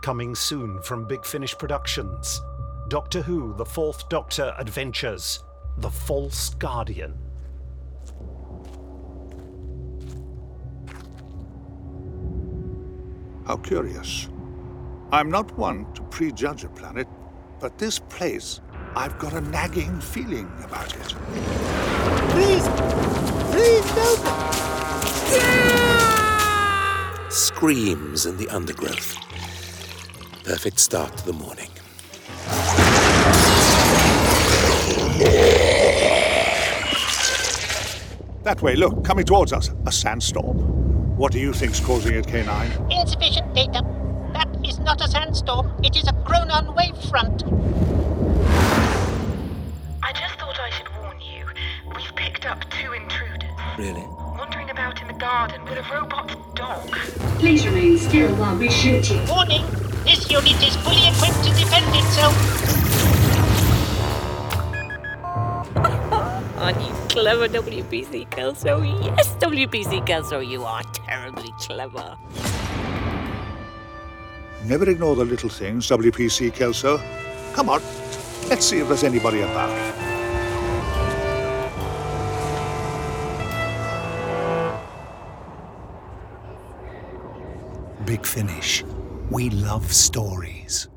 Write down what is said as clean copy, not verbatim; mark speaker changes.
Speaker 1: Coming soon from Big Finish Productions. Doctor Who, The Fourth Doctor Adventures, The False Guardian.
Speaker 2: How curious. I'm not one to prejudge a planet, but this place, I've got a nagging feeling about it.
Speaker 3: Please! Please don't!
Speaker 4: Screams in the undergrowth. Perfect start to the morning.
Speaker 2: That way, look, coming towards us. A sandstorm. What do you think's causing it, K9?
Speaker 5: Insufficient data. That is not a sandstorm. It is a Chronon wave front.
Speaker 6: I just thought I should warn you. We've picked up 2 intruders.
Speaker 4: Really?
Speaker 6: Wandering about in the garden with a robot dog.
Speaker 7: Please remain still while we shoot you.
Speaker 5: Warning! This unit is fully equipped to defend itself.
Speaker 8: Aren't you clever, WBC Kelso? Yes, WBC Kelso, you are terribly clever.
Speaker 2: Never ignore the little things, WPC Kelso. Come on, let's see if there's anybody about.
Speaker 3: Big Finish. We love stories.